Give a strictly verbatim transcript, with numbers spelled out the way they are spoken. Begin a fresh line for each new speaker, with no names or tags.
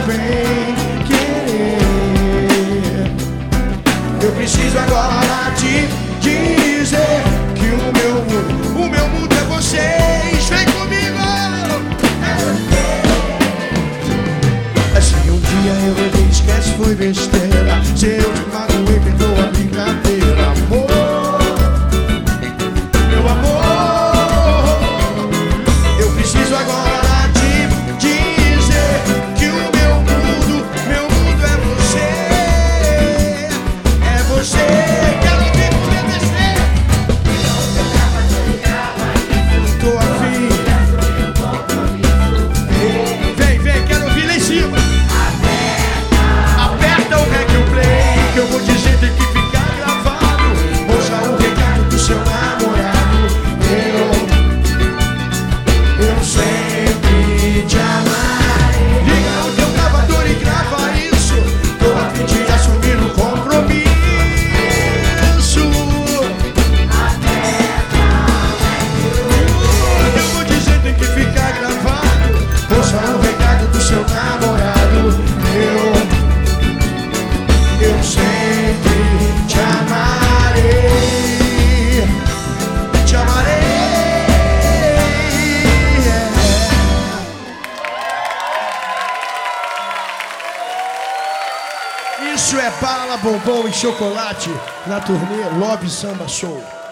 bem querer. Eu preciso agora te dizer que o meu mundo, o meu mundo é vocês. Vem comigo! Se um dia eu errei, esquece, foi besteira. Se eu te magoei, perdoa a brincadeira. Amor, meu amor, eu preciso agora te dizer que o meu mundo, meu mundo é você. É você. Quero ouvir você descer. Tô afim. Vem, vem, quero ouvir lá em cima. Aperta o rec e o play, que eu vou dizer, tem que ficar gravado. Ouça o recado do seu namorado. Eu, eu sempre te amarei. Liga o teu gravador e grava isso. Tô a fim de assumir o compromisso. Eu vou dizer, tem que ficar gravado. Ouça o recado do seu namorado. Eu, eu sempre te amarei. Te amarei. Isso é bala, bombom e chocolate na turnê Love Samba Show.